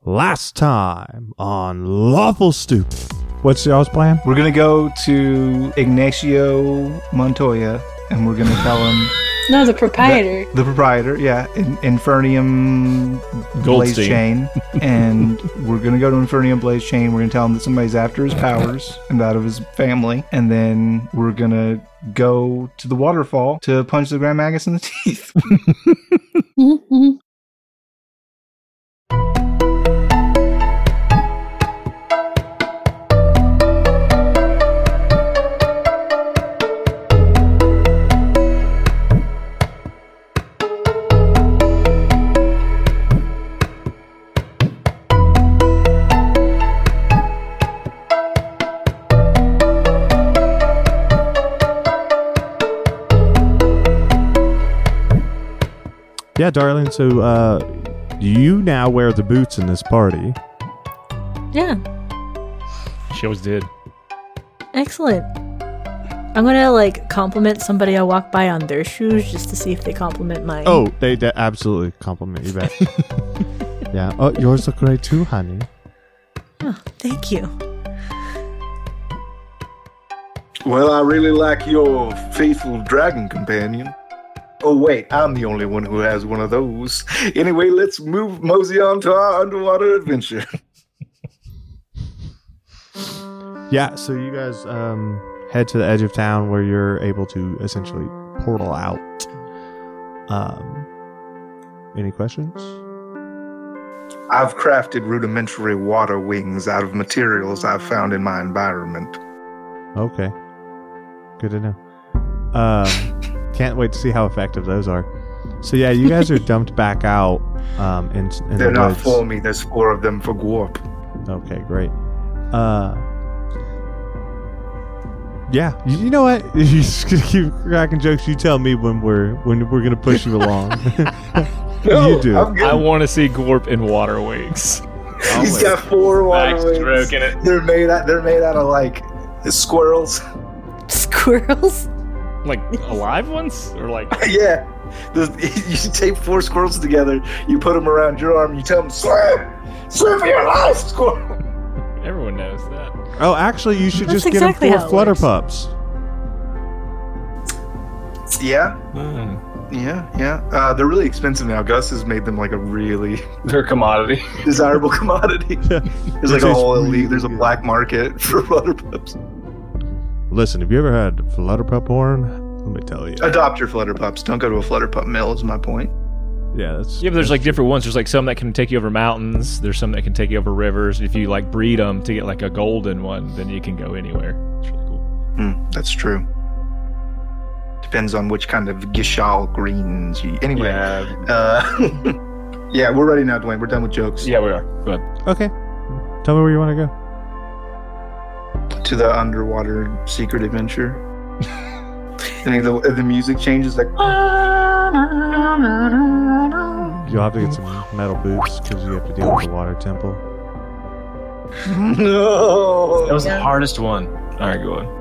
Last time on Lawful Stupid. What's y'all's plan? We're going to go to Ignacio Montoya, and we're going to tell him... No, the proprietor. The proprietor, yeah. Infernium Blaze Chain. And we're going to go to Infernium Blaze Chain. We're going to tell him that somebody's after his powers and out of his family. And then we're going to go to the waterfall to punch the Grand Magus in the teeth. Mm-hmm. Yeah, darling, so you now wear the boots in this party. Yeah. She always did. Excellent. I'm gonna compliment somebody I walk by on their shoes just to see if they compliment mine. Oh, they absolutely compliment you back. Yeah. Oh, yours look great too, honey. Oh, thank you. Well, I really like your faithful dragon companion. Oh, wait, I'm the only one who has one of those. Anyway, let's mosey on to our underwater adventure. Yeah, so you guys head to the edge of town where you're able to essentially portal out. Any questions? I've crafted rudimentary water wings out of materials I've found in my environment. Okay. Good to know. Can't wait to see how effective those are. So yeah, you guys are dumped back out in They're the not woods. for me. There's 4 of them for Gwarp. Okay, great. Yeah, you know what? You just gonna keep cracking jokes. You tell me when we're gonna push you along. You do. I want to see Gorp in water wings. He's got 4 water wings. Stroking it. They're made out of squirrels. Squirrels? Like alive ones? Or like... Yeah. You tape 4 squirrels together, you put them around your arm, you tell them, swim! Swim for your life, squirrel! Everyone knows that. Oh, actually, you should That's just exactly get how them it 4 flutter works. pups. Yeah. Yeah. They're really expensive now. Gus has made them like a really They're a commodity. desirable commodity. Yeah. There's like a whole elite, there's a Really good. black market for flutter pups. Listen, have you ever had flutter pup porn? Let me tell you. Adopt your flutter pups. Don't go to a flutter pup mill is my point. Yeah, that's... Yeah, but there's like different ones. There's like some that can take you over mountains. There's some that can take you over rivers. If you like breed them to get like a golden one, then you can go anywhere. It's really cool. That's true. Depends on which kind of Gishal greens you... Anyway. Yeah, we're ready now, Dwayne. We're done with jokes. Yeah, we are. Go ahead. Okay. Tell me where you want to go. To the underwater secret adventure. And the music changes like... You'll have to get some metal boots because you have to deal with the water temple. No! That was the hardest one. All right, go on.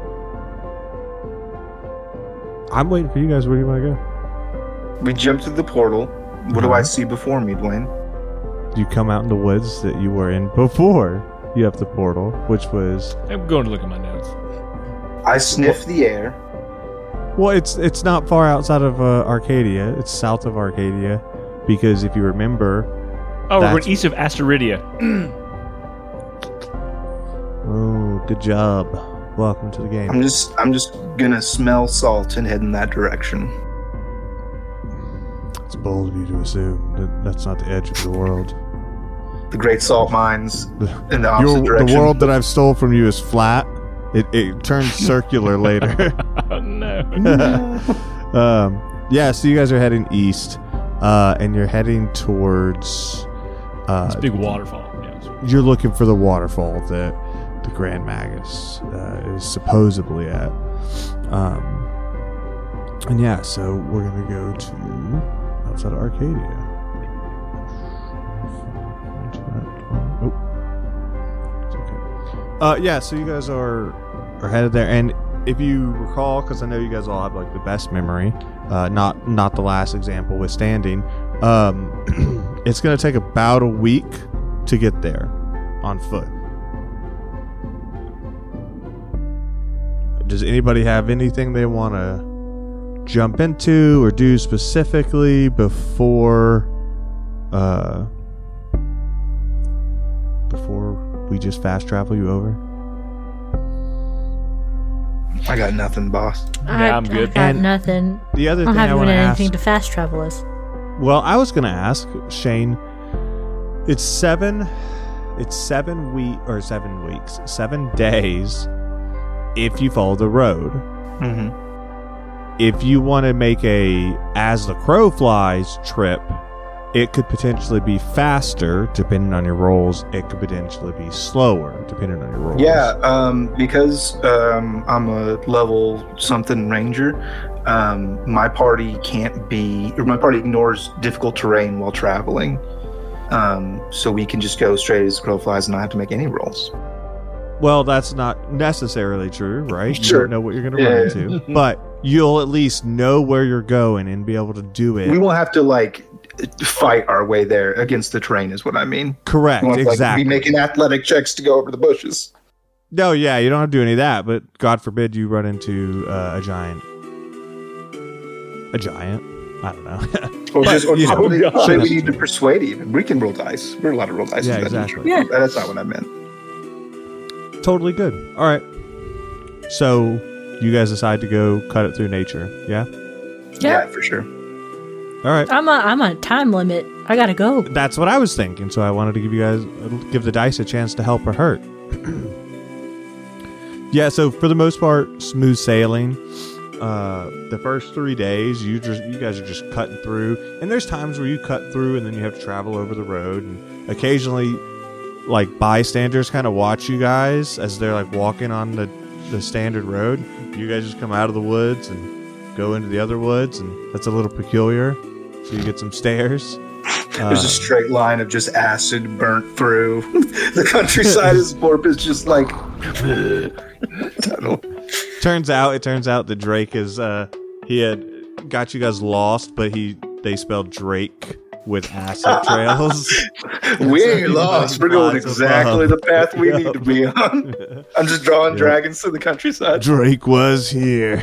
I'm waiting for you guys. Where do you want to go? We jump to the portal. What do I see before me, Dwayne? You come out in the woods that you were in before you have the portal, which was... I'm going to look at my notes. I sniff the air. Well, it's not far outside of Arcadia. It's south of Arcadia. Because if you remember... Oh, we're that's- going east of Asteridia. Oh, good job. Welcome to the game. I'm just gonna smell salt and head in that direction. It's bold of you to assume that that's not the edge of the world. The great salt mines in the opposite The direction. world that I've stole from you is flat. It turns circular later. Oh, no. Yeah, so you guys are heading east, and you're heading towards... It's a big waterfall. Yeah, you're looking for the waterfall that the Grand Magus is supposedly at. And yeah, so we're going to go to outside of Arcadia. Oh. It's okay. Yeah, so you guys are headed there, and if you recall, because I know you guys all have like the best memory, not the last example withstanding, it's going to take about a week to get there on foot. Does anybody have anything they want to jump into or do specifically before we just fast travel you over? I got nothing, boss. Yeah, I'm good. I got nothing. The other I thing don't I have want even to anything ask. to fast travel us. Well, I was going to ask Shane. It's 7 weeks, 7 days if you follow the road. Mm-hmm. If you want to make a as the crow flies trip, it could potentially be faster depending on your rolls. It could potentially be slower depending on your rolls. Yeah, because I'm a level something ranger, my party ignores difficult terrain while traveling. So we can just go straight as the crow flies and not have to make any rolls. Well, that's not necessarily true, right? You Sure. don't know what you're going to run into, but you'll at least know where you're going and be able to do it. We won't have to fight our way there against the terrain, is what I mean. Correct, We won't have to, exactly. be making athletic checks to go over the bushes. No, yeah, you don't have to do any of that, but God forbid you run into a giant. A giant? I don't know. Or But, maybe gosh. we need to persuade even. We can roll dice. We're allowed to roll dice. Yeah, in that exactly. nature. That's not what I meant. Totally good. All right. So you guys decide to go cut it through nature, yeah? Yeah, for sure. All right. I'm on a time limit. I gotta go. That's what I was thinking, so I wanted to give the dice a chance to help or hurt. Yeah, so for the most part, smooth sailing. The first 3 days, you guys are just cutting through, and there's times where you cut through and then you have to travel over the road, and occasionally, bystanders kind of watch you guys as they're walking on the standard road. You guys just come out of the woods and go into the other woods, and that's a little peculiar. So you get some stares. There's a straight line of just acid burnt through. The countryside is Porpoise just tunnel. Turns out that Drake is he had got you guys lost, but they spelled Drake with acid trails. We ain't lost. We're going exactly the path we need to be on. I'm just drawing dragons to the countryside. Drake was here.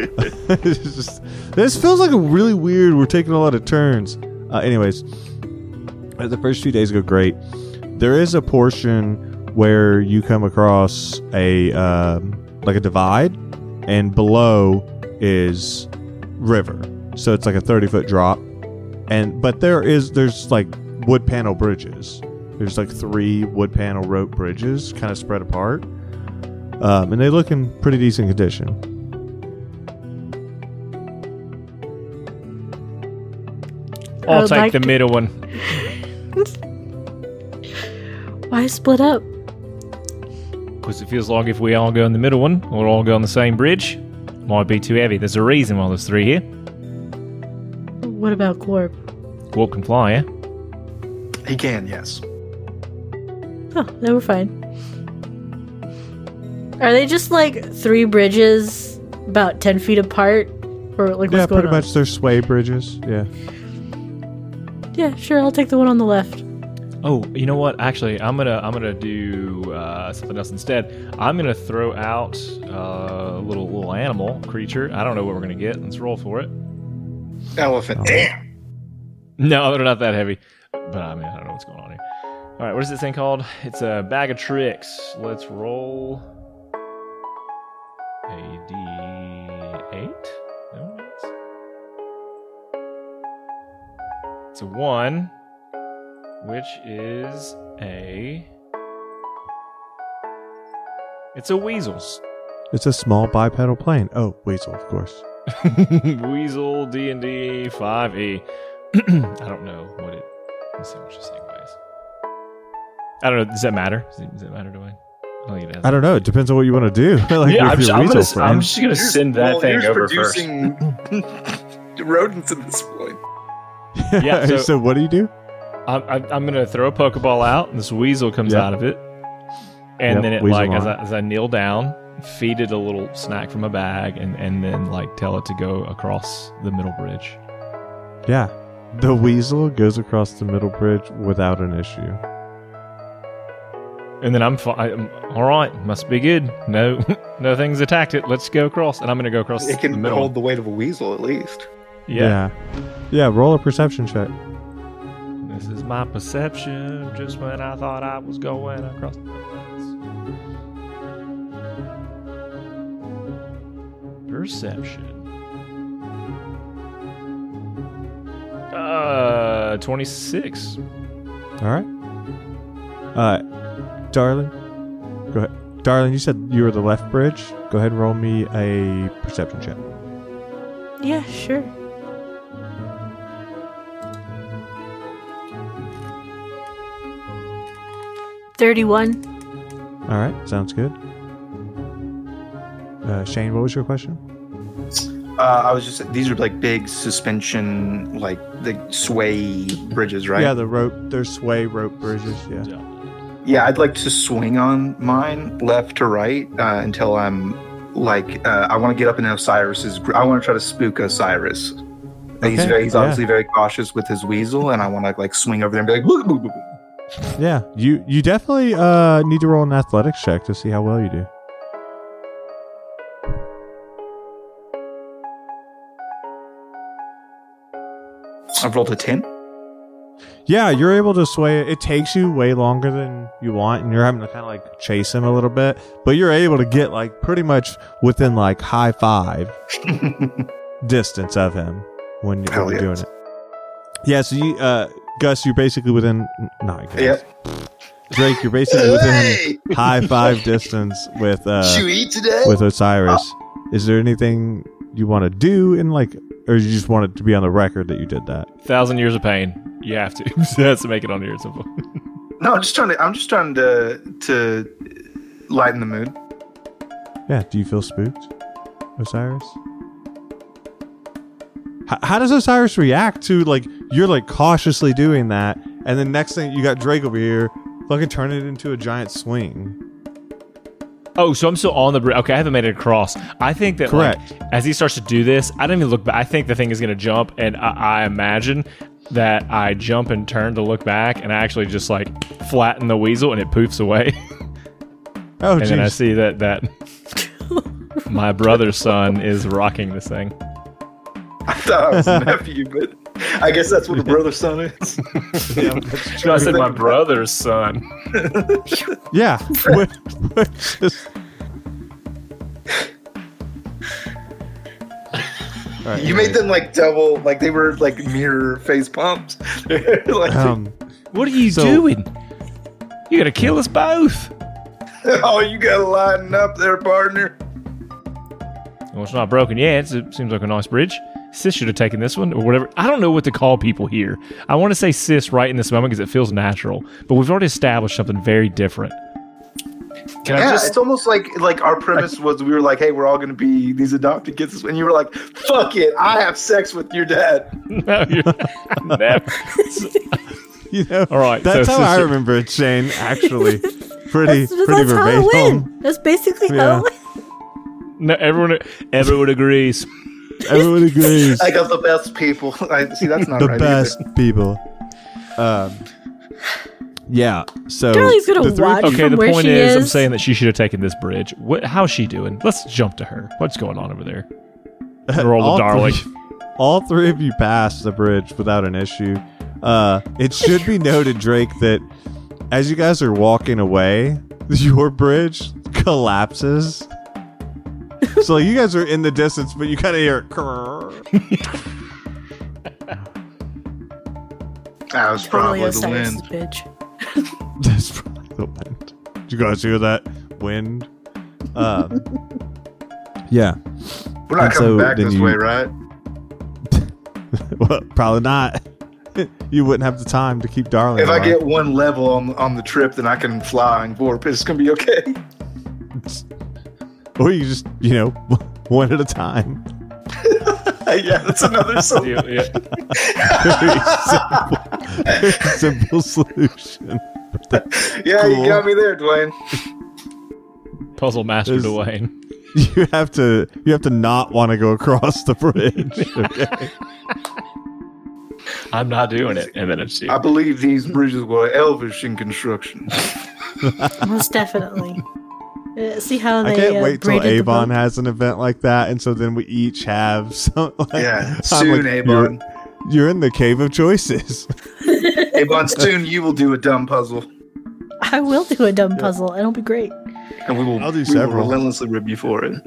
This feels like a really weird. We're taking a lot of turns. Anyways, the first few days go great. There is a portion where you come across a divide, and below is river. So it's like a 30-foot drop, but there's wood panel bridges. There's 3 wood panel rope bridges, kind of spread apart, and they look in pretty decent condition. I'll take the middle one. Why split up? Because it feels like if we all go in the middle one, we'll all go on the same bridge. Might be too heavy. There's a reason why there's 3 here. What about Corp? Warp can fly, yeah? He can, yes. Oh, they were fine. Are they just 3 bridges about 10 feet apart? Or what's going pretty on? much. They're sway bridges. Yeah. Yeah, sure. I'll take the one on the left. Oh, you know what? Actually, I'm gonna do something else instead. I'm gonna throw out a little animal creature. I don't know what we're gonna get. Let's roll for it. Elephant. Damn. No, they're not that heavy. But I don't know what's going on here. All right, what is this thing called? It's a bag of tricks. Let's roll a D8. No, it's a 1. Which is it's a weasel. It's a small bipedal plane. Oh, weasel, of course. Weasel D&D 5e. I don't know what it. Let's see what this thing weighs. I don't know. Does that matter? Does that matter to me? I don't think it does. I don't know. It depends on what you want to do. Yeah, with your I'm weasel friend. just gonna send that thing over first. Producing rodents at this point. Yeah. So what do you do? I'm gonna throw a Pokeball out, and this weasel comes out of it, and then it as I kneel down, feed it a little snack from a bag, and then tell it to go across the middle bridge. Yeah, the weasel goes across the middle bridge without an issue. And then I'm fine. All right, must be good. No, nothing's attacked it. Let's go across. And I'm going to go across. It can the middle. hold the weight of a weasel at least. Yeah. Roll a perception check. This is my perception. Just when I thought I was going across the fence. Perception. 26. All right. Darling, go ahead. Darling, you said you were the left bridge. Go ahead and roll me a perception check. Yeah, sure. $31. All right, sounds good. Shane, what was your question? I was just, these are like big suspension, like the sway bridges, right? Yeah, they're sway rope bridges, yeah. Yeah, I'd like to swing on mine left to right until I'm like, I want to get up in Osiris's, I want to try to spook Osiris. Okay, He's obviously very cautious with his weasel, and I want to like swing over there and be like, boop, boop, boop. Yeah, you definitely need to roll an athletics check to see how well you do. I've rolled a 10. Yeah, you're able to sway it. It takes you way longer than you want, and you're having to kind of like chase him a little bit, but you're able to get like pretty much within like high five distance of him when you're doing it. Yeah, so you, Gus, you're basically within. Not Gus. Yep. Drake, you're basically within high five distance with with Osiris. Is there anything you want to do in like, or you just want it to be on the record that you did that? 1,000 years of pain. You have to. That's to make it on here at some point. No, I'm just trying to lighten the mood. Yeah. Do you feel spooked, Osiris? How does Osiris react to like you're like cautiously doing that, and then next thing you got Drake over here, fucking turn it into a giant swing? Oh, so I'm still on the bridge. Okay, I haven't made it across. I think that like, as he starts to do this, I don't even look back. I think the thing is going to jump, and I imagine that I jump and turn to look back, and I actually just like flatten the weasel, and it poofs away. Oh, and then I see that my brother's son is rocking this thing. I thought I was a nephew, but I guess that's what a brother's son is. Yeah, I said my brother's son. Yeah. Right, you made them like double, like they were like mirror face pumps. Like, what are you doing? You're gonna kill us both. Oh, you gotta lighten up there, partner. Well, it's not broken yet. It seems like a nice bridge. Sis should have taken this one or whatever. I don't know what to call people here. I want to say sis right in this moment because it feels natural, but we've already established something very different. It's almost like our premise was we were like, hey, we're all going to be these adopted kids, and you were like, fuck it, I have sex with your dad. No, you're never. You know, all right, that's how I remember it, Shane. Actually, pretty verbatim. That's basically how it went. No, everyone agrees. Everyone agrees. I got the best people. See, that's not the right. The best people. Yeah. So Charlie's gonna watch. Okay, the point is, I'm saying that she should have taken this bridge. How's she doing? Let's jump to her. What's going on over there? Roll the darling. All three of you passed the bridge without an issue. It should be noted, Drake, that as you guys are walking away, your bridge collapses. So like, you guys are in the distance, but you kind of hear it. That was probably the wind. Bitch. That's probably the wind. Did you guys hear that wind? Yeah. We're not coming back this way, right? Well, probably not. You wouldn't have the time to keep Darling If alive. I get one level on the trip, then I can fly and warp. It's gonna be okay. Or you just, one at a time. Yeah, that's another solution. Very simple solution. Yeah, cool. You got me there, Dwayne. Puzzle master Dwayne. You have to not want to go across the bridge. Okay? I'm not doing it. And then it's you. I believe these bridges were elvish in construction. Most definitely. See how they. I can't wait till braided the Avon boat? has an event like that, and so then we each have some. Yeah, soon, Avon. You're in the cave of choices. Avon, soon you will do a dumb puzzle, I will do a dumb puzzle. It'll be great. and we will. I'll do we several. will relentlessly rib you for it.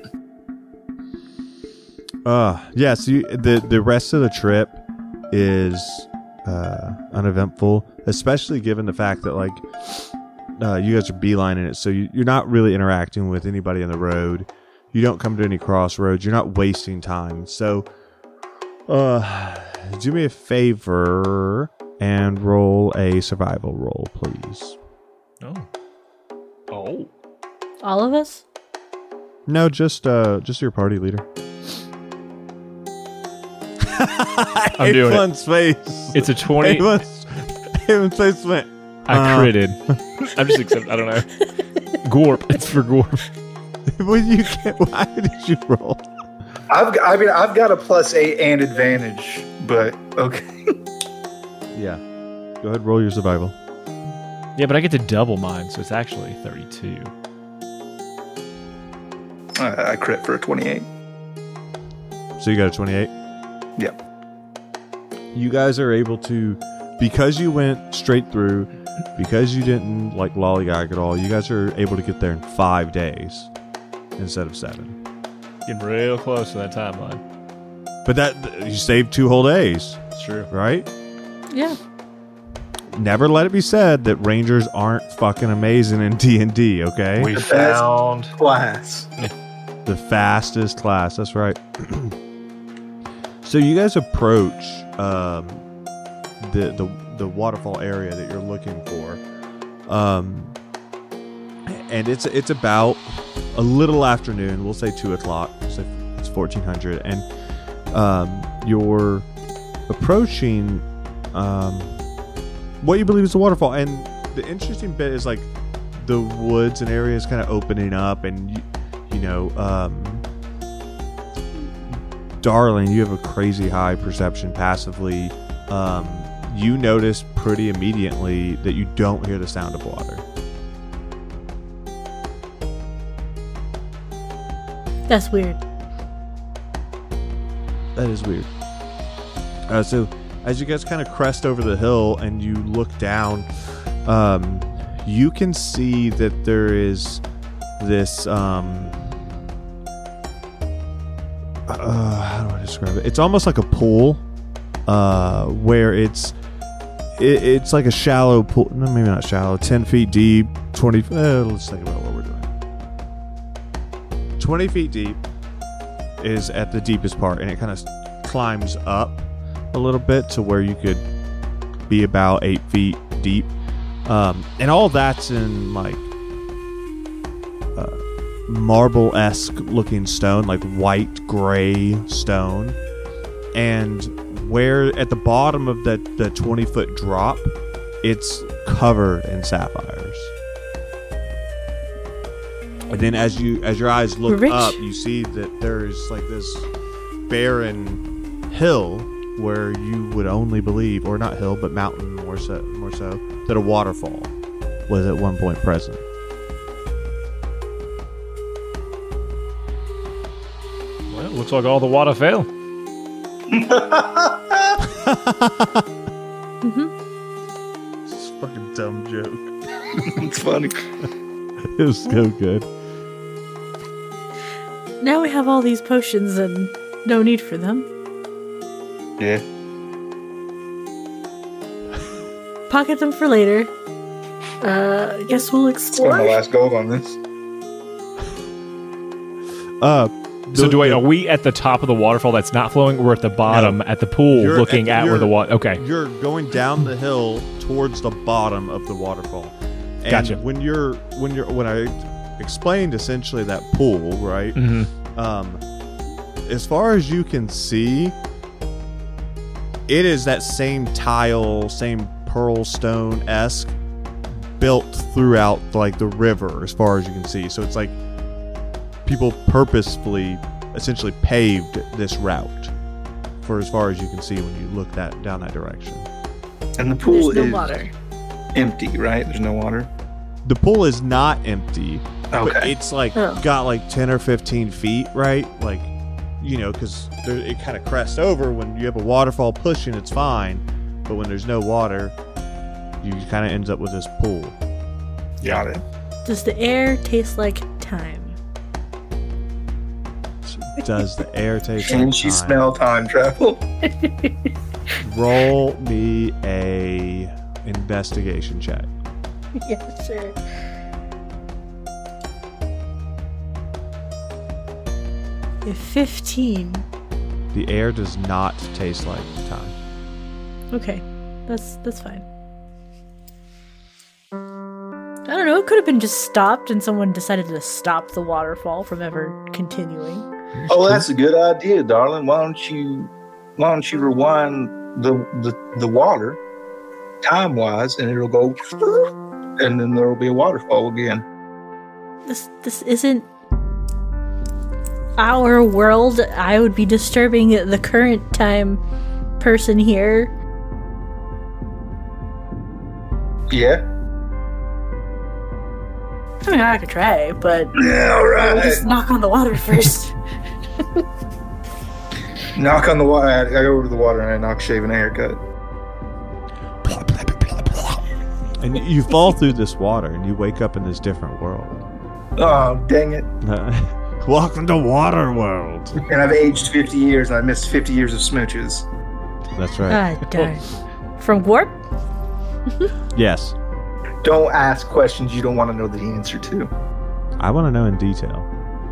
Yeah. So the rest of the trip is uneventful, especially given the fact that like you guys are beelining it, so you're not really interacting with anybody on the road. You don't come to any crossroads. You're not wasting time. So, do me a favor and roll a survival roll, please. Oh. All of us? No, just your party leader. I'm doing it. Face. It's a 20. Avon's face went. I critted. I'm just accepting. I don't know. Gorp. It's for Gorp. Well, you can't. Why did you roll? I've got a +8 and advantage, but okay. Yeah. Go ahead, roll your survival. Yeah, but I get to double mine, so it's actually 32. I crit for a 28. So you got a 28? Yep. You guys are able to, because you went straight through, because you didn't like lollygag at all, you guys are able to get there in 5 days instead of 7. Getting real close to that timeline. But that you saved 2 whole days, It's true. right? Yeah. Never let it be said that rangers aren't fucking amazing in D&D, okay? We found Class. The fastest class, that's right. So you guys approach the waterfall area that you're looking for, and it's about a little afternoon. We'll say 2 o'clock. So it's 1400, and you're approaching what you believe is the waterfall. And the interesting bit is like the woods and areas kind of opening up, and you know. Darling, you have a crazy high perception passively. You notice pretty immediately that you don't hear the sound of water. That's weird. That is weird. So, as you guys kind of crest over the hill and you look down, you can see that there is this... how do I describe it? It's almost like a pool, where it's like a shallow pool. No, maybe not shallow. 10 feet deep. 20. Let's think about what we're doing. 20 feet deep is at the deepest part, and it kind of climbs up a little bit to where you could be about 8 feet deep, and all that's in like marble-esque looking stone, like white gray stone, and where at the bottom of the 20-foot drop, it's covered in sapphires. And then as your eyes look up, you see that there's like this barren hill where you would only believe, or not hill but mountain more so, that a waterfall was at one point present. Looks like all the water fell. It's a fucking dumb joke. It's funny. It was so good. Now we have all these potions and no need for them. Yeah. Pocket them for later. Guess we'll Spend explore. my last gold on this. So are we at the top of the waterfall that's not flowing, or we're at the bottom at the pool looking at where the water... Okay. You're going down the hill towards the bottom of the waterfall. And Gotcha. when I explained essentially that pool, right? Mm-hmm. As far as you can see, it is that same tile, same pearl stone-esque built throughout like the river as far as you can see. So it's like people purposefully essentially paved this route for as far as you can see when you look down that direction. And the pool There's no is water. empty, right? There's no water. the pool is not empty. Okay. But it's like got like 10 or 15 feet, right? Like, because it kind of crests over. When you have a waterfall pushing, it's fine. But when there's no water, you kind of ends up with this pool. Got it. Does the air taste like time? Does the air taste Can like she time? smell time travel? Roll me a investigation check. Yeah, sure. A 15. The air does not taste like time. Okay, that's fine. I don't know. It could have been just stopped, and someone decided to stop the waterfall from ever continuing. Oh, that's a good idea, darling. Why don't you rewind the water time wise, and it'll go, and then there will be a waterfall again. This isn't our world. I would be disturbing the current time person here. Yeah. I mean, I could try, but Yeah, all right. we'll just knock on the water first. Knock on the water. I go over to the water and I knock Shave and a haircut. And you fall through this water, and you wake up in this different world. Oh, dang it. Welcome to Water World. And I've aged 50 years and I missed 50 years of smooches. That's right. Ah, darn. From warp? Yes. Don't ask questions you don't want to know the answer to. I want to know in detail.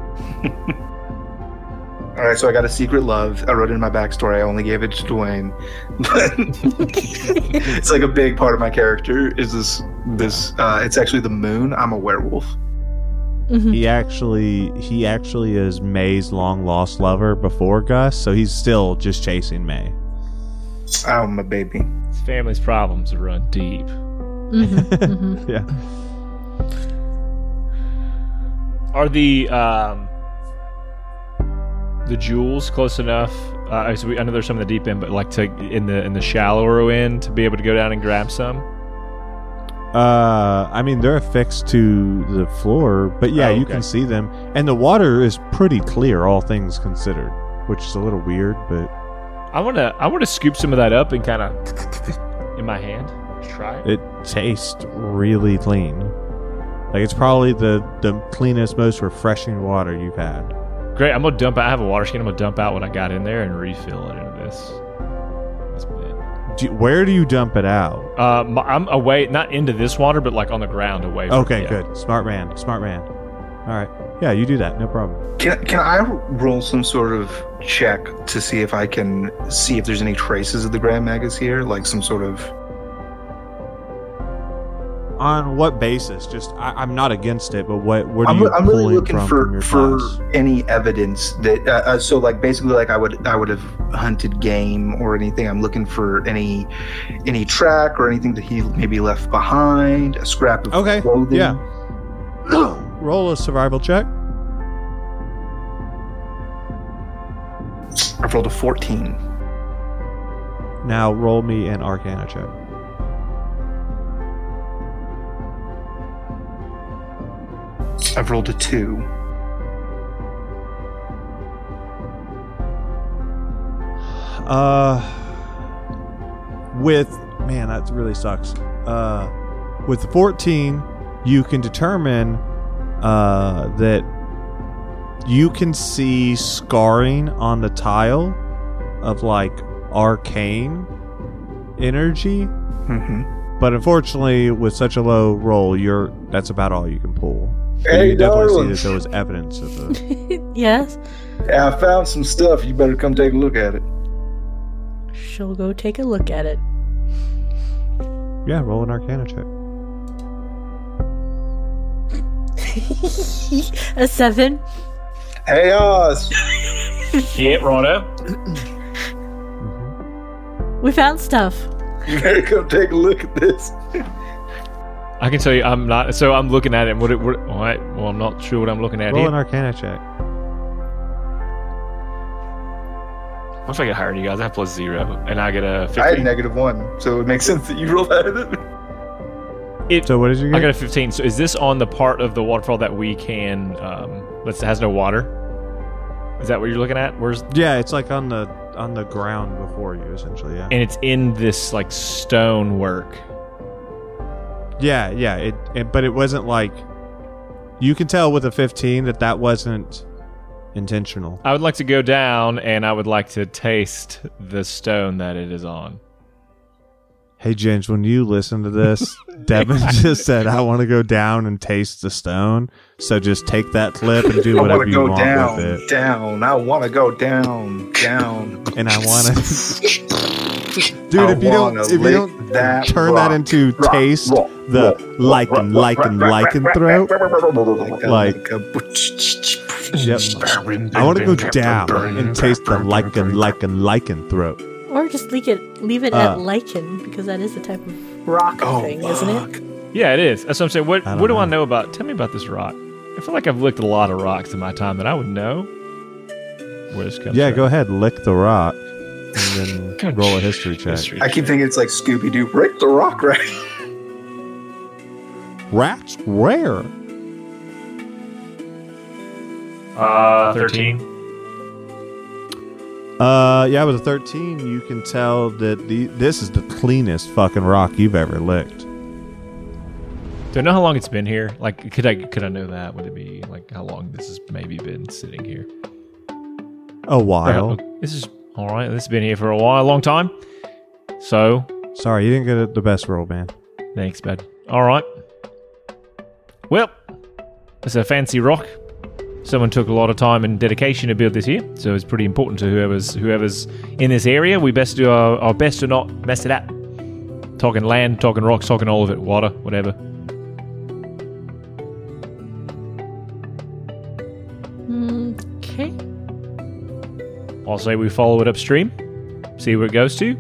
All right, so I got a secret love. I wrote it in my backstory. I only gave it to Dwayne. But it's like a big part of my character is this it's actually the moon. I'm a werewolf. Mm-hmm. He actually is May's long lost lover before Gus, so he's still just chasing May. Oh, my baby. His family's problems run deep. Mm-hmm. Mm-hmm. Yeah. Are the jewels close enough? I know there's some in the deep end, but like in the shallower end to be able to go down and grab some. I mean, they're affixed to the floor, but yeah, you can see them, and the water is pretty clear, all things considered, which is a little weird, but I wanna scoop some of that up and kind of in my hand. Try it. It tastes really clean. Like it's probably the cleanest, most refreshing water you've had. Great. I'm gonna dump out. I have a water skin. I'm gonna dump out what I got in there and refill it into this bit. Where do you dump it out? I'm away, not into this water, but like on the ground away. From Okay, good. Smart man. All right. Yeah, you do that. No problem. Can I roll some sort of check to see if I can see if there's any traces of the Grand Magus here, like some sort of. On what basis? Just I'm not against it, but what are I'm you really pulling looking from your for class? any evidence that so like basically like I would have hunted game or anything. I'm looking for any track or anything that he maybe left behind, a scrap of clothing. Yeah. Roll a survival check. I've rolled a 14. Now roll me an Arcana check. I've rolled a 2. That really sucks. With the 14, you can determine that you can see scarring on the tile of like arcane energy. Mm-hmm. But unfortunately, with such a low roll, that's about all you can pull. Hey, you can definitely darling. see that there was evidence of it. Yes. Yeah, I found some stuff. You better come take a look at it. She'll go take a look at it. Yeah, roll an Arcana check. A 7. Hey, Oz. Yeah, righto. We found stuff. You better come take a look at this. I can tell you, I'm not. So I'm looking at it. And well, I'm not sure what I'm looking at Roll here. an Arcana check. What if I get higher than you guys? I have +0, and I get a 15. I had -1, so it makes sense that you rolled out of it. So what did you get? I got a 15. So is this on the part of the waterfall that we can, has no water? Is that what you're looking at? Yeah, it's like on the ground before you, essentially. Yeah. And it's in this like stone work. Yeah. But it wasn't like. You can tell with a 15 that wasn't intentional. I would like to go down, and I would like to taste the stone that it is on. Hey, Ginge, when you listen to this, Devin just said, I want to go down and taste the stone. So just take that clip and do whatever you want with it. Down. I want to go down. And I want to... Dude, if you don't turn that into taste the lichen throat. Yep. I want to go down and taste the lichen throat. Or just leave it at lichen, because that is a type of rock thing, isn't it? Yeah, it is. That's what I'm saying. What do I know about? Tell me about this rock. I feel like I've licked a lot of rocks in my time that I would know where this comes from. Yeah, go ahead, lick the rock, and then roll a history check. I keep thinking it's like Scooby-Doo. Break the rock, right? Rats rare. 13. Yeah, with a 13, you can tell that this is the cleanest fucking rock you've ever licked. Do I know how long it's been here? Like, could I know that? Would it be like how long this has maybe been sitting here? A while. This is all right. This has been here for a while, a long time. So, sorry, you didn't get the best roll, man. Thanks, bud. All right. Well, it's a fancy rock. Someone took a lot of time and dedication to build this here, so it's pretty important to whoever's in this area. We best do our best to not mess it up. Talking land, talking rocks, talking all of it, water, whatever. Okay. I'll say we follow it upstream, see where it goes to.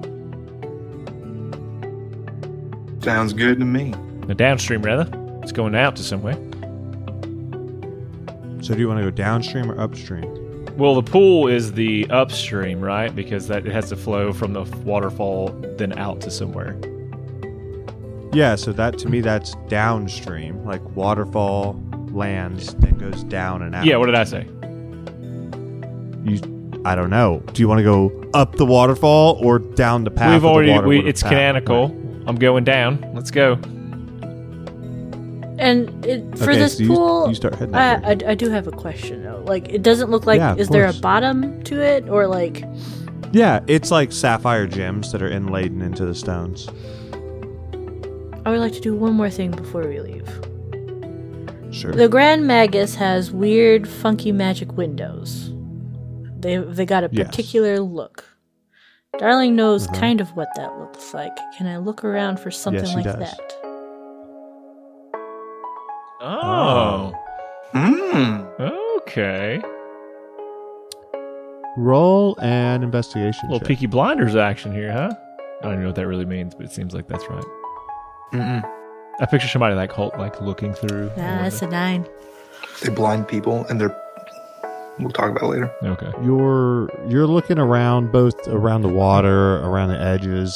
Sounds good to me. Downstream, rather. It's going out to somewhere. So do you want to go downstream or upstream? Well, the pool is the upstream, right? Because it has to flow from the waterfall then out to somewhere. Yeah, so that to me that's downstream, like waterfall lands, then goes down and out. Yeah, what did I say? I don't know. Do you want to go up the waterfall or down the path? It's canonical. I'm going down. Let's go. And for this pool, you start heading I do have a question though. Like, it doesn't look like is there a bottom to it, or like? Yeah, it's like sapphire gems that are inlaid into the stones. I would like to do one more thing before we leave. Sure. The Grand Magus has weird, funky magic windows. They got a particular look. Darling knows kind of what that looks like. Can I look around for something like that? Oh. Okay. Roll an investigation. A little Peaky Blinders action here, huh? I don't even know what that really means, but it seems like that's right. I picture somebody like looking through. Nah, that's a 9. They blind people, and we'll talk about it later. Okay. You're looking around, both around the water, around the edges.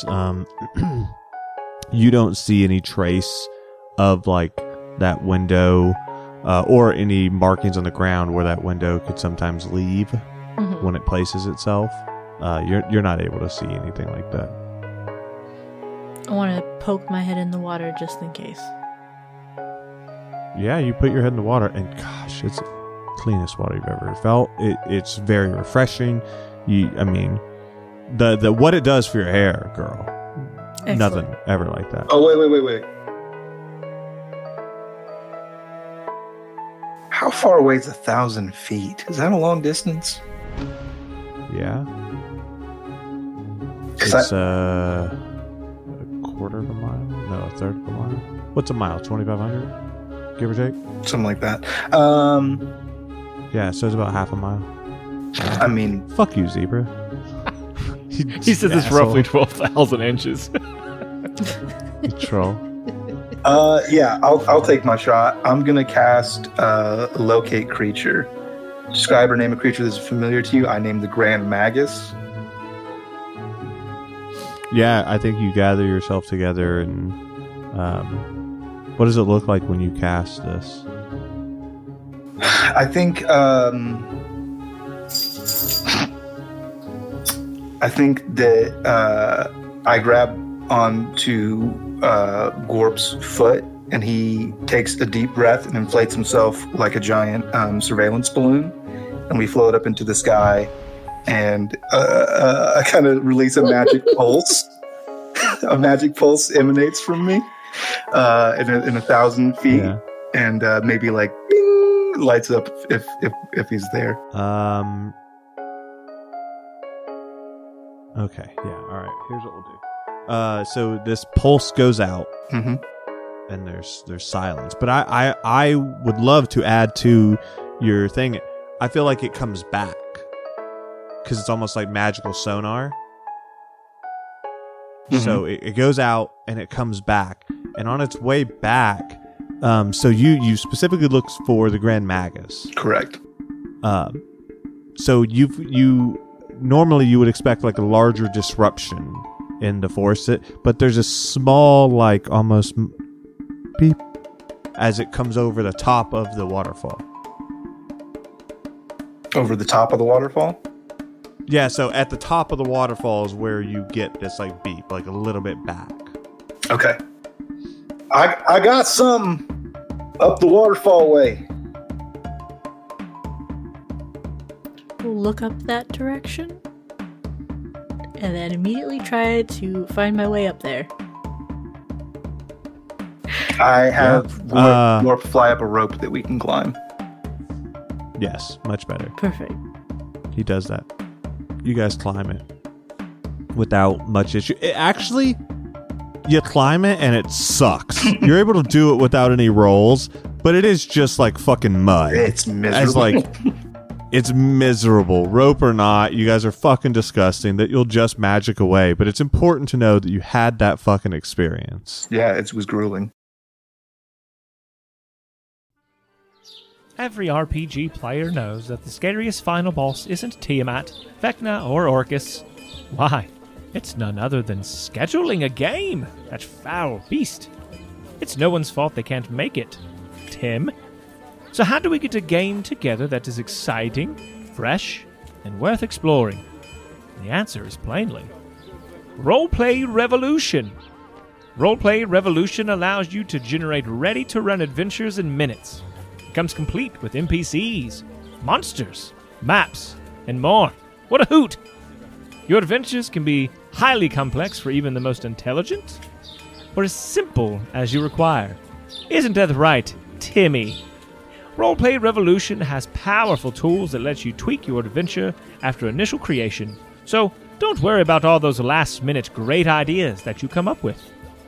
You don't see any trace of like that window, or any markings on the ground where that window could sometimes leave when it places itself. You're not able to see anything like that. I want to poke my head in the water just in case. Yeah, you put your head in the water, and gosh, it's the cleanest water you've ever felt. It's very refreshing. The what it does for your hair, girl. Excellent. Nothing ever like that. Oh, wait. How far away is 1,000 feet? Is that a long distance? Yeah. It's a quarter of a mile? No, a third of a mile. What's a mile? 2,500? Give or take? Something like that. Yeah, so it's about half a mile. I mean... Fuck you, zebra. He says it's roughly 12,000 inches. You troll. Yeah, I'll take my shot. I'm going to cast Locate Creature. Describe or name a creature that's familiar to you. I named the Grand Magus. Yeah, I think you gather yourself together and What does it look like when you cast this? I think that I grab onto Gorp's foot, and he takes a deep breath and inflates himself like a giant surveillance balloon, and we float up into the sky, and I kind of release a magic pulse. A magic pulse emanates from me in 1,000 feet, and maybe like bing, lights up if he's there. Okay. Yeah. All right. Here's what we'll do. So this pulse goes out, and there's silence. But I would love to add to your thing. I feel like it comes back because it's almost like magical sonar. So it goes out and it comes back, and on its way back, so you specifically look for the Grand Magus. Correct. So you normally you would expect like a larger disruption in the force, but there's a small like almost beep as it comes over the top of the waterfall. Over the top of the waterfall? Yeah, so at the top of the waterfall is where you get this like beep, like a little bit back. Okay. I got some up the waterfall way. Look up that direction, and then immediately try to find my way up there. I have Gorp fly up a rope that we can climb. Yes, much better. Perfect. He does that. You guys climb it without much issue. Actually, you climb it and it sucks. You're able to do it without any rolls, but it is just like fucking mud. It's miserable. It's miserable. Rope or not, you guys are fucking disgusting. That you'll just magic away. But it's important to know that you had that fucking experience. Yeah, it was grueling. Every RPG player knows that the scariest final boss isn't Tiamat, Vecna, or Orcus. Why? It's none other than scheduling a game, that foul beast. It's no one's fault they can't make it. Tim? So how do we get a game together that is exciting, fresh, and worth exploring? The answer is plainly Roleplay Revolution. Roleplay Revolution allows you to generate ready-to-run adventures in minutes. It comes complete with NPCs, monsters, maps, and more. What a hoot! Your adventures can be highly complex for even the most intelligent, or as simple as you require. Isn't that right, Timmy? Roleplay Revolution has powerful tools that let you tweak your adventure after initial creation, so don't worry about all those last-minute great ideas that you come up with.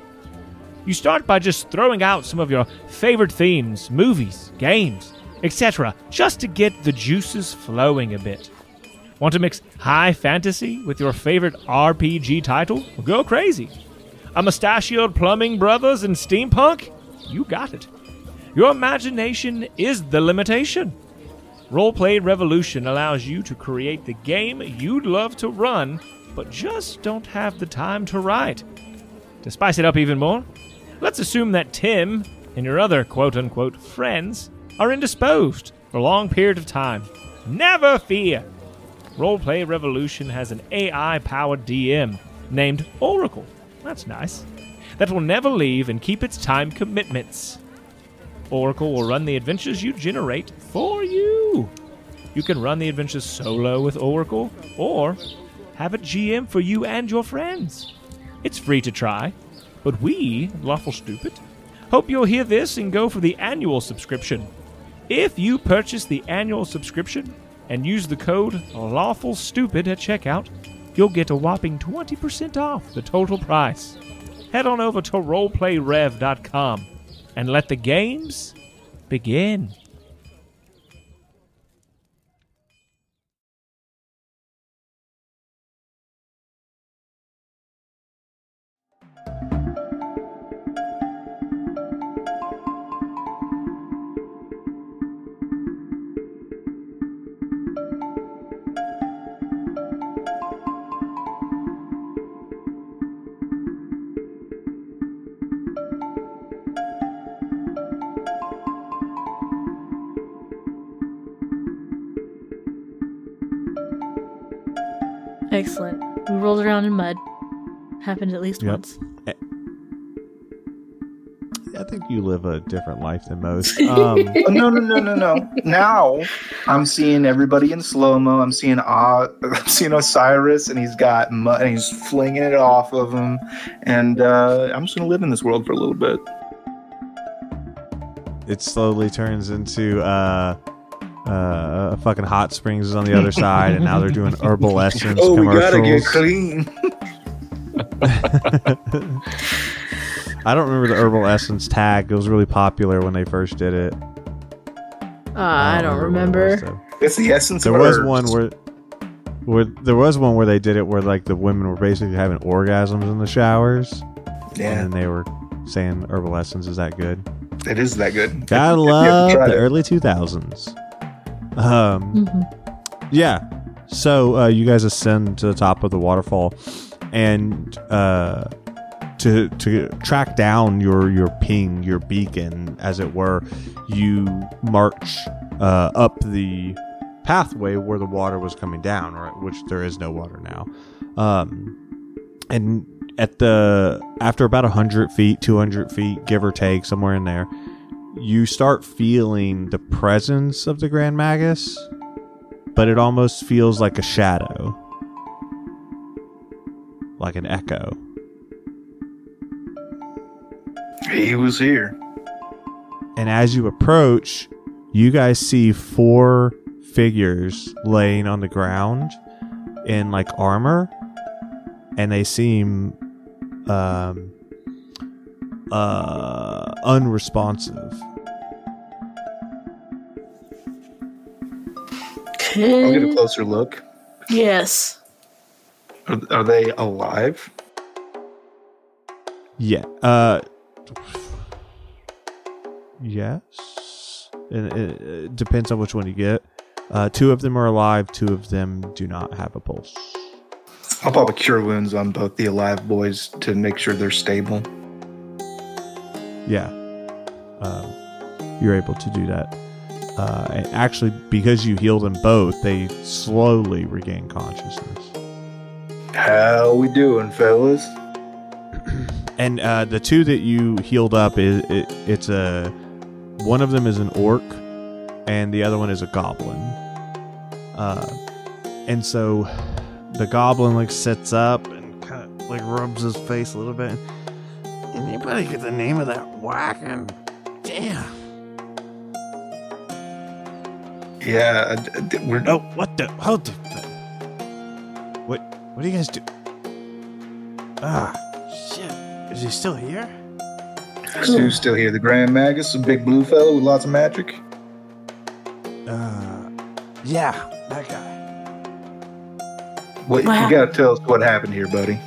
You start by just throwing out some of your favorite themes, movies, games, etc., just to get the juices flowing a bit. Want to mix high fantasy with your favorite RPG title? Well, go crazy. A mustachioed plumbing brothers and steampunk? You got it. Your imagination is the limitation. Roleplay Revolution allows you to create the game you'd love to run, but just don't have the time to write. To spice it up even more, let's assume that Tim and your other quote-unquote friends are indisposed for a long period of time. Never fear! Roleplay Revolution has an AI-powered DM named Oracle. That's nice. That will never leave and keep its time commitments. Oracle will run the adventures you generate for you. You can run the adventures solo with Oracle, or have a GM for you and your friends. It's free to try, but we, Lawful Stupid, hope you'll hear this and go for the annual subscription. If you purchase the annual subscription and use the code LawfulStupid at checkout, you'll get a whopping 20% off the total price. Head on over to roleplayrev.com and let the games begin. Excellent. We rolled around in mud. Happened at least once. I think you live a different life than most. No. Now I'm seeing everybody in slow-mo. I'm seeing Osiris, and he's got mud, and he's flinging it off of him. And I'm just gonna live in this world for a little bit. It slowly turns into fucking hot springs is on the other side, and now they're doing herbal essence commercials. We gotta get clean. I don't remember the herbal essence tag. It was really popular when they first did it. I don't remember. It's the essence. There was one where they did it where like the women were basically having orgasms in the showers. Yeah, and they were saying herbal essence is that good. It is that good. Gotta love the early 2000s. Yeah. So you guys ascend to the top of the waterfall, and to track down your ping, your beacon, as it were, you march up the pathway where the water was coming down, right, which there is no water now. And after about 100 feet, 200 feet, give or take, somewhere in there, you start feeling the presence of the Grand Magus, but it almost feels like a shadow, like an echo. He was here. And as you approach, you guys see 4 figures laying on the ground in like armor, and they seem unresponsive. I'll get a closer look. Yes. Are they alive? Yeah. Yes. It depends on which one you get. 2 of them are alive. 2 of them do not have a pulse. I'll pop a cure wounds on both the alive boys to make sure they're stable. Yeah. You're able to do that. And actually, because you heal them both, they slowly regain consciousness. How we doing, fellas? And the 2 that you healed up it's one of them is an orc, and the other one is a goblin. And so the goblin like sits up and kind of like rubs his face a little bit. Anybody get the name of that whacking? Damn. Yeah, we're. Oh, what the? Hold the. What do you guys do? Shit. Is he still here? Who's still here? The Grand Magus, a big blue fellow with lots of magic? Yeah, that guy. What, you gotta tell us what happened here, buddy.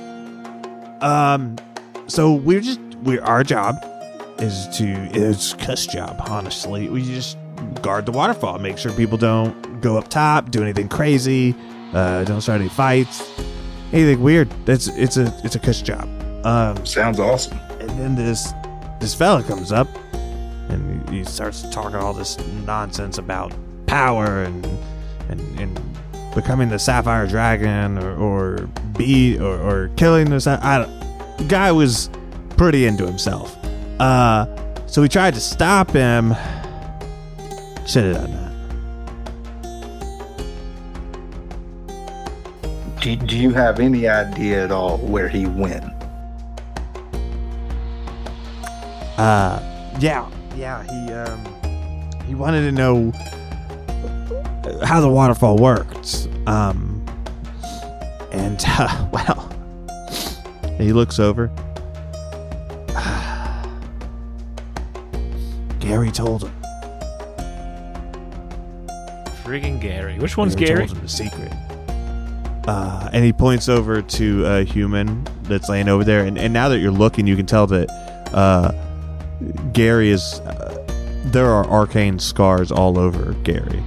So our job it's cuss job, honestly. We just guard the waterfall, make sure people don't go up top, do anything crazy, don't start any fights, anything weird. It's a cuss job. Sounds awesome. And then this fella comes up and he starts talking all this nonsense about power and becoming the Sapphire Dragon or killing the the guy was pretty into himself. So we tried to stop him. Should have done that. Do you have any idea at all where he went? Yeah. He wanted to know how the waterfall worked. And he looks over. Gary told him. Friggin' Gary. Which one's Gary? Told him the secret. And he points over to a human that's laying over there. And now that you're looking, you can tell that Gary is... there are arcane scars all over Gary.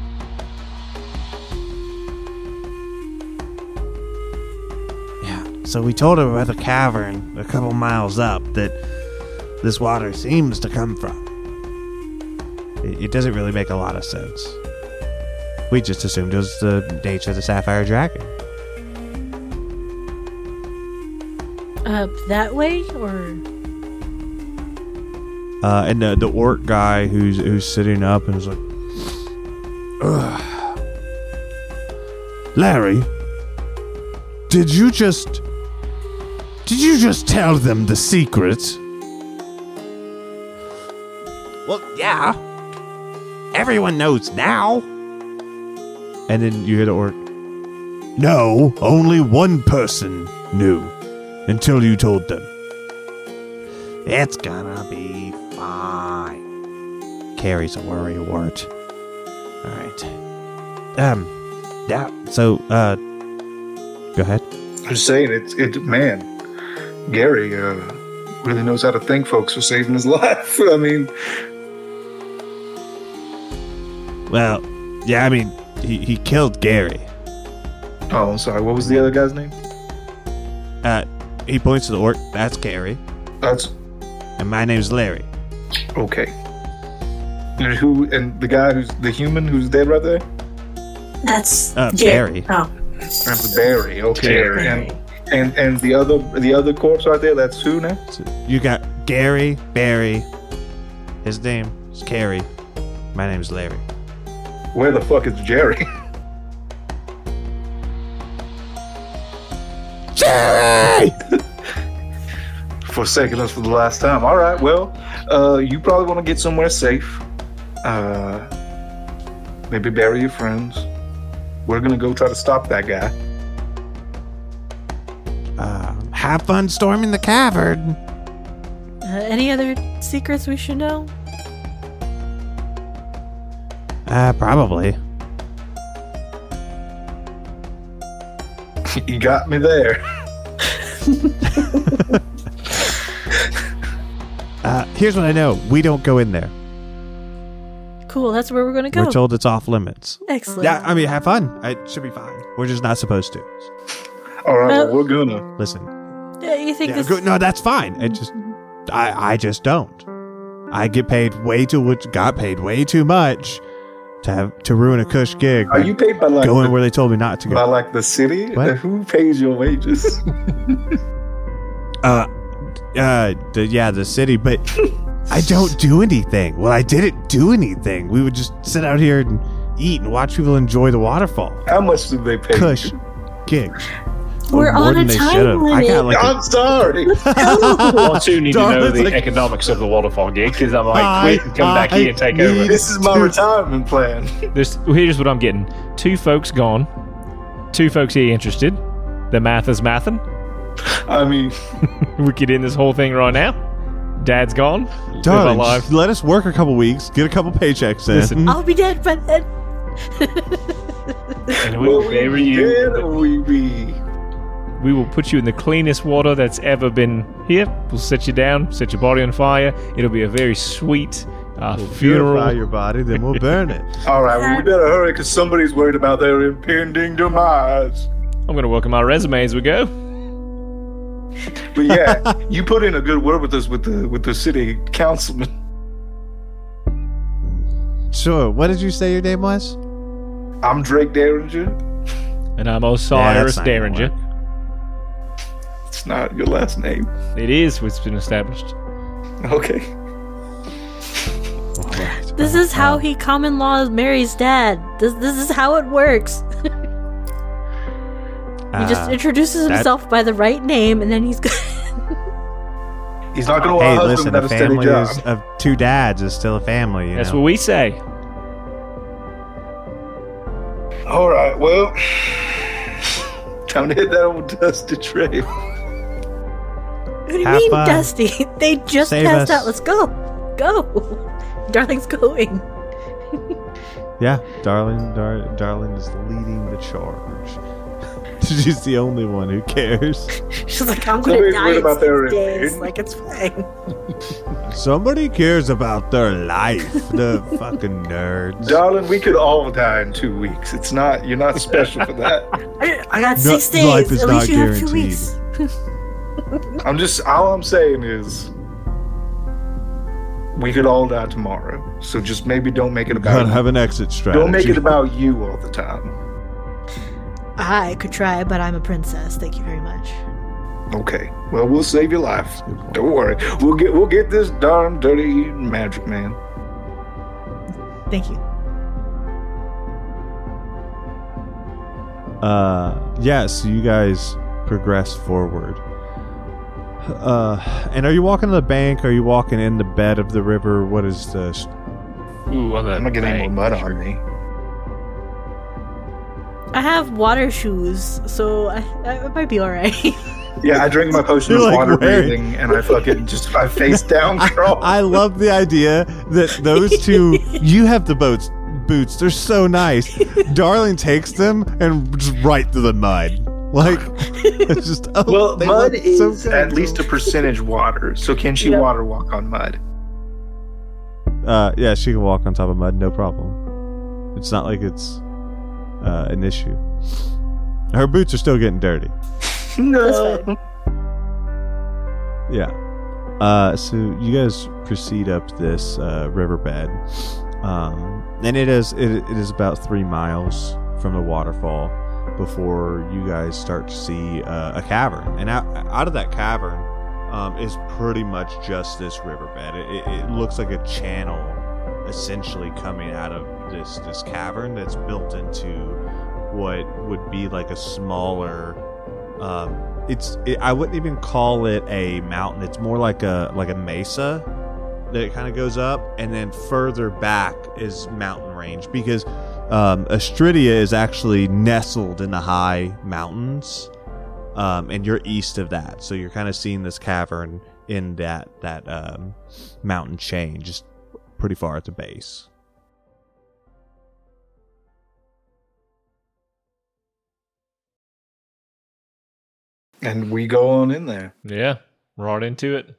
Yeah. So we told him about the cavern a couple miles up that this water seems to come from. It doesn't really make a lot of sense. We just assumed it was the nature of the Sapphire Dragon. That way, or? And the orc guy who's sitting up and is like, ugh. Larry, did you just tell them the secret? Well, yeah. Everyone knows now. And then you hear the orc. No, only one person knew until you told them. It's gonna be fine. Carrie's a worrywart. All right. Yeah. So, go ahead. I'm just saying, man, Gary really knows how to thank folks for saving his life. I mean, well, yeah. I mean, he killed Gary. Oh, I'm sorry. What was the other guy's name? He points to the orc. That's Gary. And my name's Larry. Okay. And the guy who's the human who's dead right there? That's Barry. Oh. That's Barry. Okay. Barry. And the other corpse right there, that's who now? So you got Gary, Barry. His name is Carrie. My name's Larry. Where the fuck is Jerry? Jerry! Forsaking us for the last time. All right, well, you probably want to get somewhere safe. Maybe bury your friends. We're going to go try to stop that guy. Have fun storming the cavern. Any other secrets we should know? Probably. You got me there. Here's what I know. We don't go in there. Cool, that's where we're going to go. We're told it's off limits. Excellent. Yeah, I mean, have fun. It should be fine. We're just not supposed to. All right, well, we're gonna. Listen. Yeah, you think this... No, that's fine. It just... I just don't. I got paid way too much to ruin a cush gig. Are you paid by like going where they told me not to go? By like the city? What? Who pays your wages? The city, but I don't do anything. Well, I didn't do anything. We would just sit out here and eat and watch people enjoy the waterfall. How much did they pay? Cush gigs. We're on a time limit. I'm sorry. I too need to know the economics of the waterfall gig because I'm like, quit and come back here and take over. This is my retirement plan. Here's what I'm getting. 2 folks gone. 2 folks here interested. The math is mathin'. I mean, we could end this whole thing right now. Dad's gone. Darling, let us work a couple weeks, get a couple paychecks in. Listen, I'll be dead by then. And we will bury you. We will put you in the cleanest water that's ever been here. We'll set you down, set your body on fire. It'll be a very sweet funeral. Purify your body, then we'll burn it. All right, well, we better hurry because somebody's worried about their impending demise. I'm going to work on my resume as we go. But yeah, you put in a good word with us with the city councilman. Sure. What did you say your name was? I'm Drake Derringer. And I'm Osiris Derringer. It's not your last name. It is. It's been established. Okay. Right. This is how he common law Mary's dad. This is how it works. He just introduces himself by the right name, and then he's good. He's not going to want a husband a family of 2 dads is still a family. That's what we say. All right, well, time to hit that old dusty trail. What do you mean, fun. Dusty? They just passed out. Let's go. Go. Darling's going. Yeah, Darling is leading the charge. She's the only one who cares. She's like, I'm going to die in 6 days. Like, it's fine. Somebody cares about their life. The fucking nerds. Darling, we could all die in 2 weeks. It's not, you're not special for that. I got 6 days. Life is At not least you guaranteed. have 2 weeks. All I'm saying is, we could all die tomorrow. So just maybe don't make it about Gotta have an exit strategy. Don't make it about you all the time. I could try, but I'm a princess. Thank you very much. Okay. Well, we'll save your life. Don't worry. We'll get this darn dirty magic man. Thank you. So you guys progress forward. And are you walking to the bank? Are you walking in the bed of the river? What is this? Ooh, on the I'm not getting any more mud on me. I have water shoes, so I might be alright. Yeah, I drank my potion of water breathing, and I face down crawl. I love the idea that those two, you have the boots. They're so nice. Darling takes them and just right through the mud. Like, it's just, mud is at least a percentage water. So can she water walk on mud? Yeah, she can walk on top of mud, no problem. It's not like it's an issue. Her boots are still getting dirty. No. Yeah. So you guys proceed up this riverbed, and it is about 3 miles from the waterfall before you guys start to see a cavern, and out of that cavern is pretty much just this riverbed. It looks like a channel, essentially coming out of this cavern that's built into what would be like a smaller. I wouldn't even call it a mountain. It's more like a mesa that it kind of goes up, and then further back is mountain range, because Astridia is actually nestled in the high mountains, and you're east of that, so you're kind of seeing this cavern in that mountain chain, just pretty far at the base. And we go on in there. Yeah, right into it.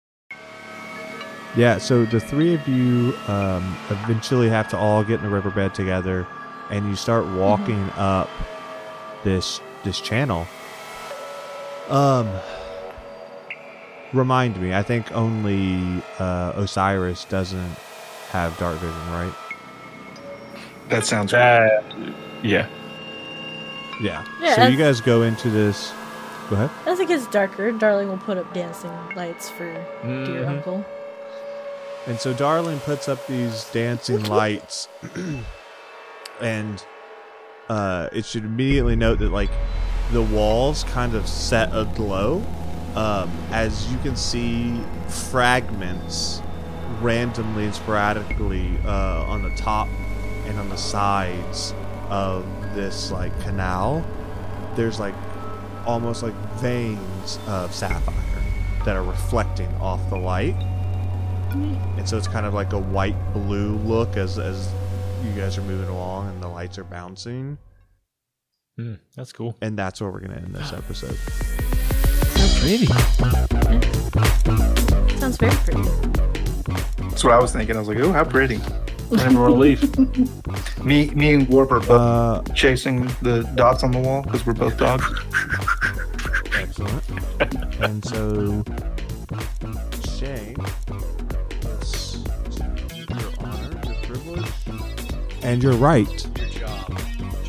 Yeah, so the three of you eventually have to all get in the riverbed together, and you start walking up this channel. Remind me, I think only Osiris doesn't have dark vision, right? That sounds right. Yeah. So you guys go into this. Go ahead. As it gets darker, Darling will put up dancing lights for dear uncle. And so Darling puts up these dancing lights, and it should immediately note that like the walls kind of set aglow, as you can see fragments randomly and sporadically on the top and on the sides of this like canal. There's like almost like veins of sapphire that are reflecting off the light. And so it's kind of like a white blue look as you guys are moving along and the lights are bouncing. That's cool. And that's where we're going to end this episode. So pretty. Yeah. Sounds very pretty. That's what I was thinking. I was like, oh, how pretty. And relief. Me and Warp are both chasing the dots on the wall because we're both dogs. Excellent. And so, Shane, that's your honor, your privilege, and your right. Your job.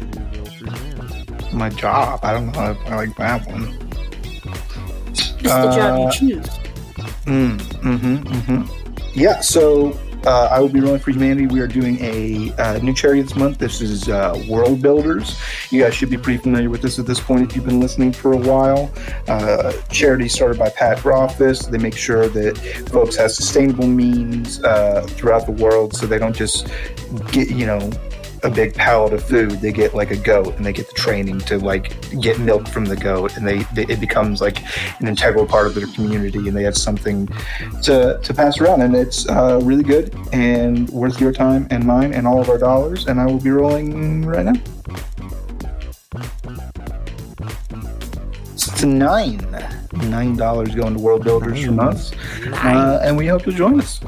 My job. I don't know if I like that one. It's the job you choose. Yeah, so I will be rolling for humanity. We are doing a new charity this month. This is World Builders. You guys should be pretty familiar with this at this point if you've been listening for a while. Charity started by Pat Rothfuss. They make sure that folks have sustainable means throughout the world, so they don't just get, a big pallet of food. They get like a goat, and they get the training to like get milk from the goat, and it becomes like an integral part of their community, and they have something to pass around, and it's really good and worth your time and mine and all of our dollars. And I will be rolling right now. It's $9 going to World Builders from us, and we hope you'll join us.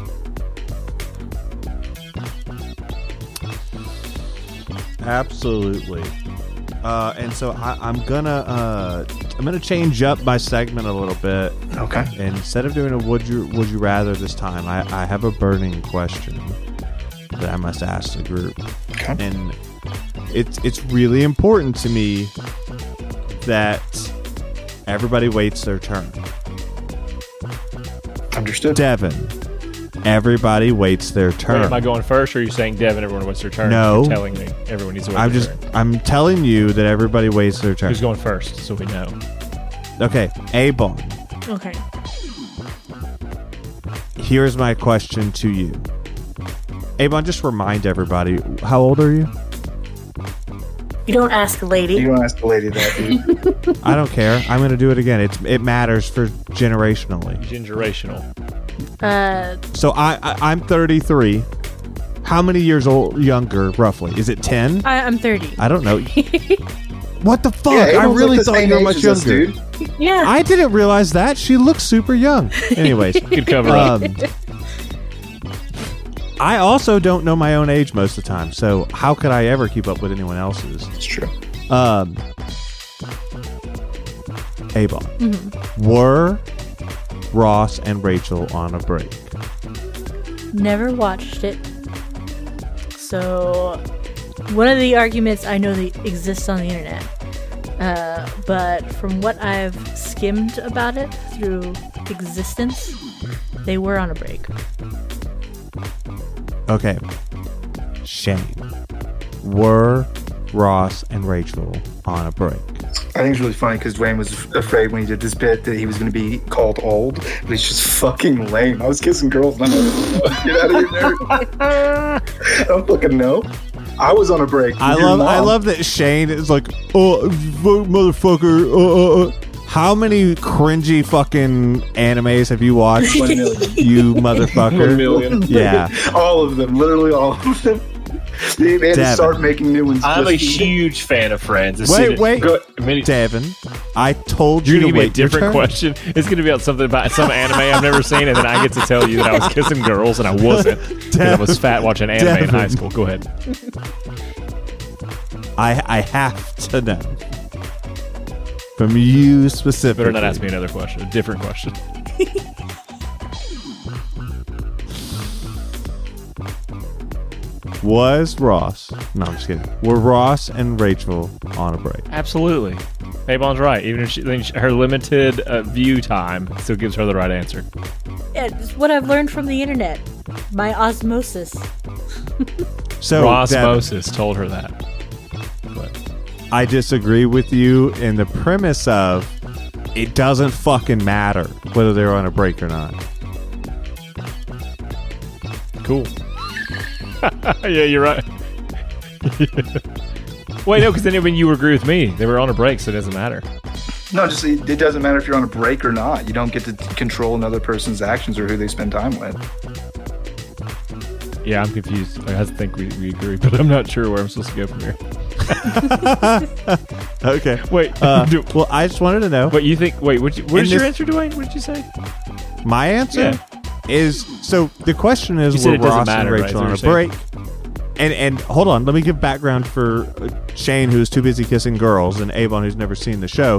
Absolutely. And so I'm gonna change up my segment a little bit. Okay. And instead of doing a would you rather this time, I have a burning question that I must ask the group. Okay. And it's really important to me that everybody waits their turn. Understood. Devin, everybody waits their turn. Wait, am I going first, or are you saying Devin, everyone waits their turn? No. You're telling me everyone needs to wait their turn. I'm telling you that everybody waits their turn. Who's going first, so we know? Okay, Abon. Okay. Here's my question to you. Abon, just remind everybody, how old are you? You don't ask a lady. You don't ask the lady that, dude. I don't care. I'm going to do it again. It matters for generationally. Generational. So I'm 33. How many years younger, roughly? Is it 10? I'm 30. I don't know. What the fuck? Yeah, I really thought you were much younger. Yeah. I didn't realize that. She looks super young. Anyways. Good cover up. I also don't know my own age most of the time, so how could I ever keep up with anyone else's? It's true. Abon. Were Ross and Rachel on a break? Never watched it. So, one of the arguments I know that exists on the internet, but from what I've skimmed about it through existence, they were on a break. Okay. Shane. Were Ross and Rachel on a break? I think it's really funny because Dwayne was afraid when he did this bit that he was going to be called old, but he's just fucking lame. I was kissing girls and I'm like, get out of here, nerd. I don't fucking know. I was on a break. I love that Shane is like, oh, motherfucker. How many cringy fucking animes have you watched? 1 million. You motherfucker. 1 million. Yeah. All of them. Literally all of them. They had to start making new ones. I'm a huge fan of Friends. Wait. Devin, I told you You're to going to give me a wait your different turn. question. It's going to be about something about some anime I've never seen, and then I get to tell you that I was kissing girls, and I wasn't. Because I was fat watching anime in high school. Go ahead. I have to know. From you specifically. Better not ask me another question. A different question. Was Ross... No, I'm just kidding. Were Ross and Rachel on a break? Absolutely. Avon's right. Even if her limited view time still gives her the right answer. Yeah, it's what I've learned from the internet. My osmosis. So Rossmosis told her that. But I disagree with you in the premise of it doesn't fucking matter whether they're on a break or not. cool. Yeah, you're right. Wait, no, because then when you agree with me, they were on a break, so it doesn't matter. No, just it doesn't matter if you're on a break or not. You don't get to control another person's actions or who they spend time with. Yeah, I'm confused. I think we agree, but I'm not sure where I'm supposed to go from here. Okay. Wait. Well, I just wanted to know. What you think? Wait, what is your answer, Dwayne? What did you say? My answer is, so the question is, were Ross and matter, Rachel on a break? And hold on, let me give background for Shane, who's too busy kissing girls, and Avon, who's never seen the show.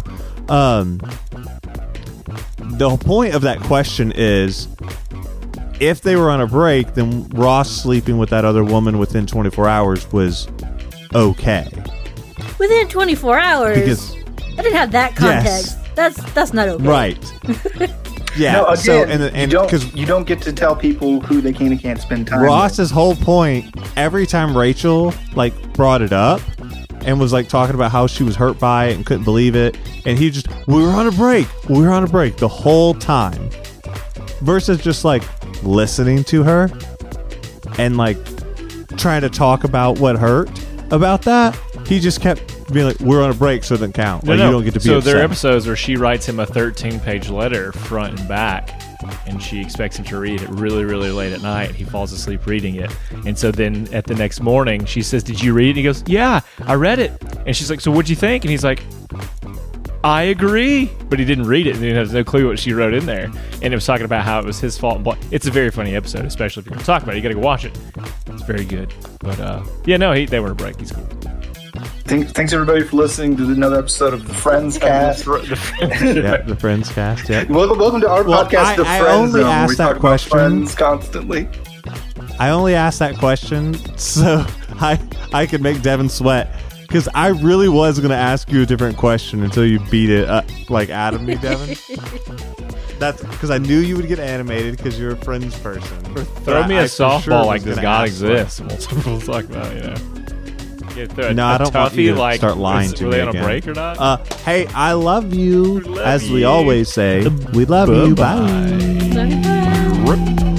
The point of that question is, if they were on a break, then Ross sleeping with that other woman within 24 hours was okay. Within 24 hours? Because I didn't have that context. Yes. That's not okay. Right. Yeah. No, again, so and you don't get to tell people who they can and can't spend time Ross's whole point, every time Rachel brought it up and was talking about how she was hurt by it and couldn't believe it, and he just, we were on a break the whole time, versus just listening to her and trying to talk about what hurt about that. He just kept being we're on a break, so it doesn't count. You don't get to be So upset. there are episodes where she writes him a 13-page letter front and back, and she expects him to read it really, really late at night. He falls asleep reading it. And so then at the next morning, she says, did you read it? And he goes, yeah, I read it. And she's like, so what'd you think? And he's like, I agree. But he didn't read it, and he has no clue what she wrote in there. And it was talking about how it was his fault. And blah. It's a very funny episode, especially if you're going to talk about it. You got to go watch it. It's very good. But they were on a break. He's cool. Thanks everybody for listening to another episode of the Friends Cast. The Friends Cast. Yeah. Welcome to our podcast, The Friends I only Zone, asked where we that talk question about friends constantly. I only asked that question so I could make Devin sweat, Because I really was going to ask you a different question until you beat it like out of me, Devin. That's because I knew you would get animated because you're a Friends person. Throw me a softball like does God exist? We'll talk about it, No, I don't want you to start lying to me again. Were they on a break or not? Hey, I love you. As we always say, we love you. Bye. Bye.